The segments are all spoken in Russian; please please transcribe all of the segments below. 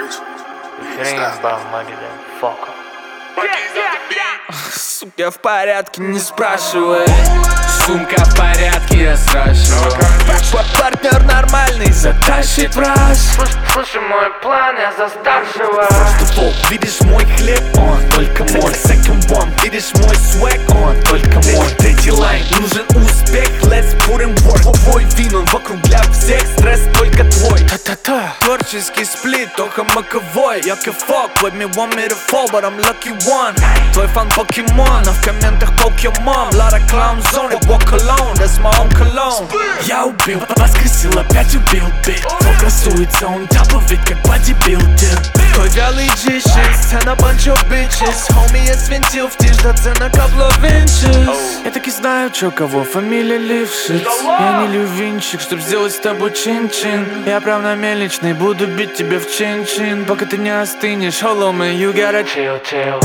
Сука, я в порядке, не спрашивай. Сумка в порядке, я сращиваю. Партнер нормальный, затащит в раз. Слушай мой план, я за старшего. Просто пол, видишь мой хлеб, он только мой. Second one, видишь мой свек, он только мой. Третий лайн, нужен успех, let's put in work. Твой вин, он вокруг для всех, стресс только твой. Та-та-та, творческий сплит, только маковой. Я кефок, with me want me to fall, but I'm lucky one. Твой фан покемон, а в комментах покемон. Лара клаун зоне, walk alone, that's my own cologne. Я убил, воскресил, опять убил бит. Твой красуется, он топовый, как бодибилдер. Твой вялый G-shit, and a bunch of bitches. Homie, я свинтил в тишь, да цена couple of inches. Я таки знаю, чё кого, фамилия Лившиц. Я не лювинчик, чтоб сделать с тобой чин-чин. Я прям на мельничный, буду бить тебя в чин-чин. Пока ты не остынешь, hello man, you gotta chill.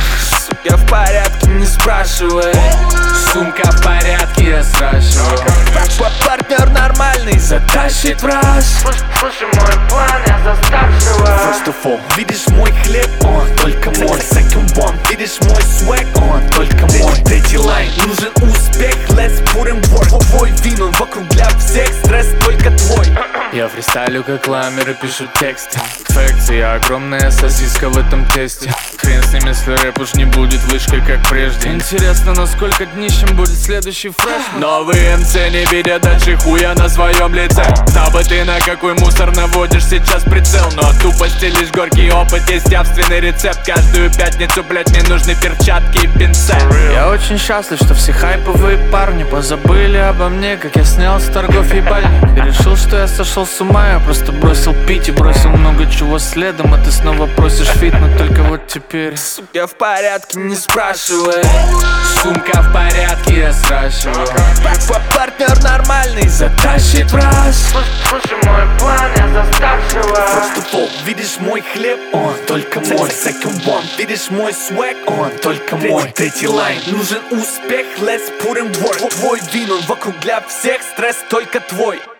Я в порядке, не спрашивай. Сумка в порядке, я сращиваю. Партнер нормальный, затащит в раз. Слушай мой план, я за старшего. First of all, видишь мой хлеб, он только мой. Second one, видишь мой свек, он только мой. Третий лайн, нужен успех, let's put in work. Твой вин, он вокруг для всех, стресс только твой. Я фристайлю как ламеры, пишу тексты. Фекция, огромная сосиска в этом тесте. Хрен с ним, если рэп уж не будет вышкой, как прежде. Интересно, насколько днищем будет следующий фреш. Новые МЦ не видят дальше хуя на своем лице. Знал бы ты, на какой мусор наводишь сейчас прицел. Но от тупости лишь горький опыт, есть явственный рецепт. Каждую пятницу, блять, мне нужны перчатки и пинцет. Я очень счастлив, что все хайповые парни позабыли обо мне, как я снял с торгов ебальник. И решил, что я сошел с ума, я просто бросил пить и бросил много чего следом. А ты снова просишь фит, но только вот теперь. Сука, я в порядке, не спрашивай. Сумка в порядке, я сращиваю. Партнер нормальный, затащит в раз. Слушай мой план, я за старшего. Просто пол, видишь мой хлеб, он только мой. Second one, видишь мой свек, он только мой. Третий лайн, нужен успех, let's put in work. Твой вин, он вокруг для всех, стресс только твой.